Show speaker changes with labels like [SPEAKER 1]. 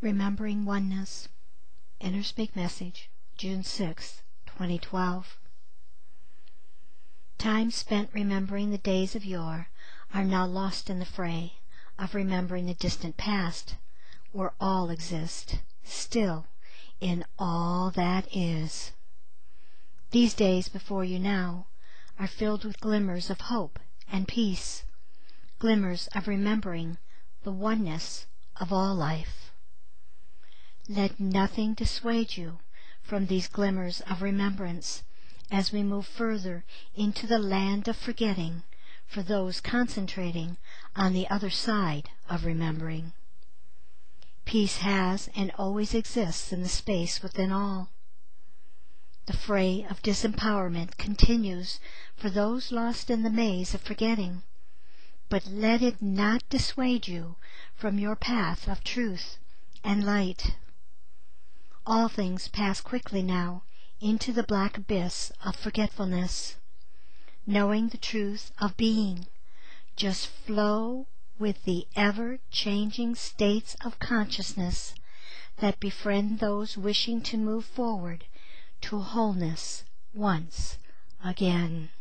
[SPEAKER 1] Remembering Oneness. Interspeak Message, June 6, 2012. Time spent remembering the days of yore are now lost in the fray of remembering the distant past, where all exist, still, in all that is. These days before you now are filled with glimmers of hope and peace, glimmers of remembering the oneness of all life. Let nothing dissuade you from these glimmers of remembrance as we move further into the land of forgetting for those concentrating on the other side of remembering. Peace has and always exists in the space within all. The fray of disempowerment continues for those lost in the maze of forgetting, but let it not dissuade you from your path of truth and light. All things pass quickly now into the black abyss of forgetfulness. Knowing the truth of being, just flow with the ever-changing states of consciousness that befriend those wishing to move forward to wholeness once again.